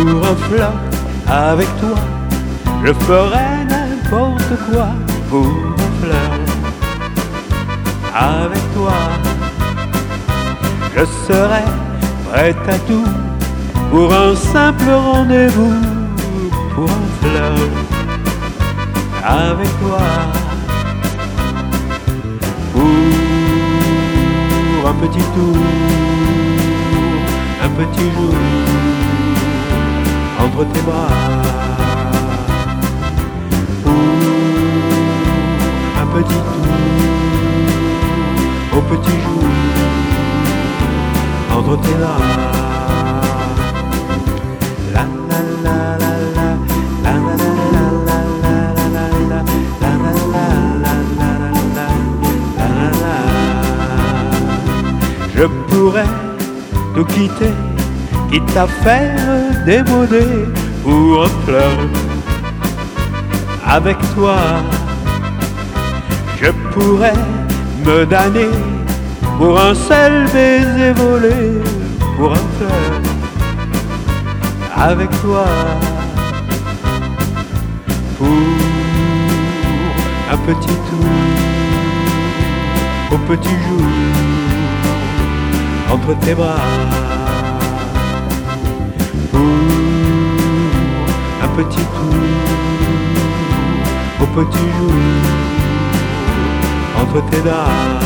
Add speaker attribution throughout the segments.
Speaker 1: Pour un flirt avec toi, je ferai n'importe quoi. Pour un flirt avec toi, je serai prêt à tout. Pour un simple rendez-vous, pour un flirt avec toi. Pour un petit tour, un petit jour entre tes bras. Pour un petit tour, au petit jour entre tes bras. La la la la la, la la la la la la la la, la la la la la la la. Je pourrais tout quitter, quitte à faire démoder pour un flirt avec toi. Je pourrais me damner pour un seul baiser volé, pour un flirt avec toi. Pour un petit tour, au petit jour entre tes bras. Pour un petit tour, au petit jour entre tes draps.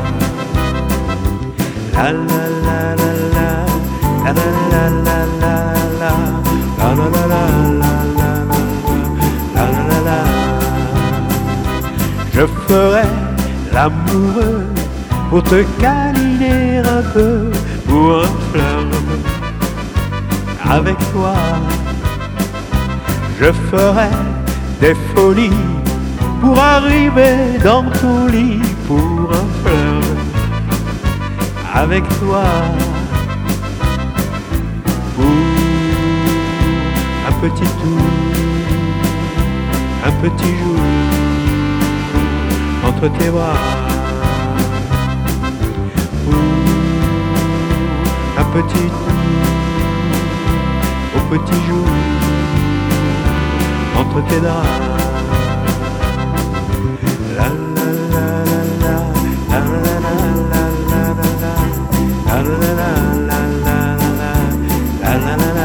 Speaker 1: La la la la la, la la la la la, la la la la la la la la. Je ferai l'amoureux pour te câliner un peu, pour un flirt avec toi. Je ferai des folies pour arriver dans ton lit, pour un flirt avec toi. Pour un petit tour, un petit jour entre tes bras. Pour un petit tour, au petit jour entre tes draps. La la la la la, la la la la la la, la la la la la la, la la la la.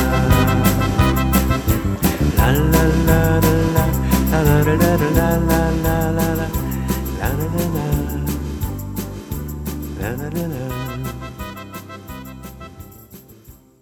Speaker 1: La la la la la, la la la la la la la la, la la la la, la la la la.